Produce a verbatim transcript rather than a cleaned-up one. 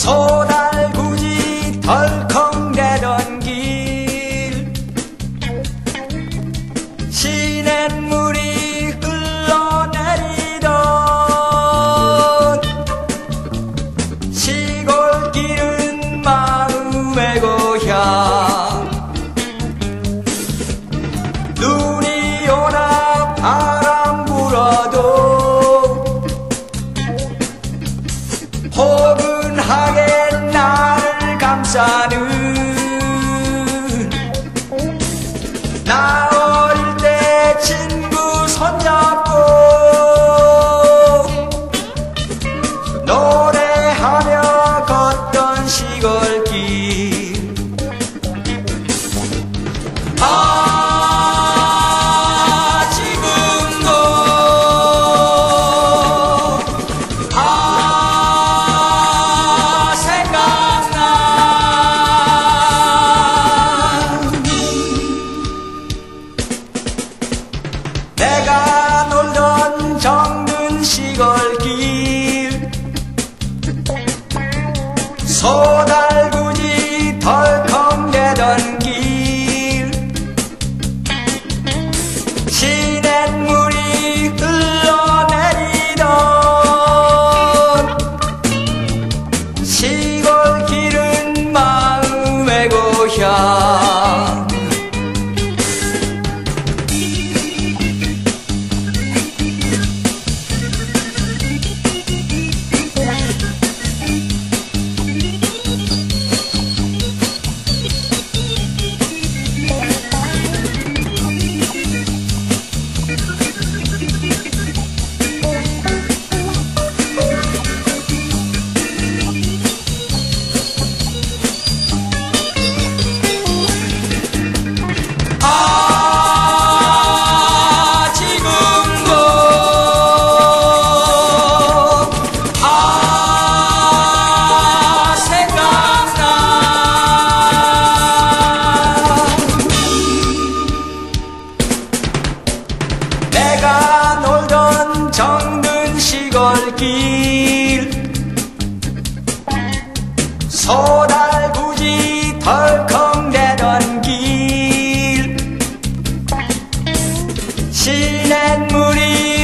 소달구지 덜컹대던 길 시냇물이 흘러내리던 시골길은 마음의 고향 눈이 오나 바람 불어도 포근하게 나를 감싸는 나 어릴 때 친구 손잡고 노래하며 걷던 시골길 아 지금도 아 생각나 내가 놀던 정든 시골길 소달구지 덜컹대던 길 시냇물이 흘러내리던 시골길은 마음의 고향 아 지금도 아 생각나 내가 놀던 정든 시골길 소달구지 덜컹대던 길 시냇물이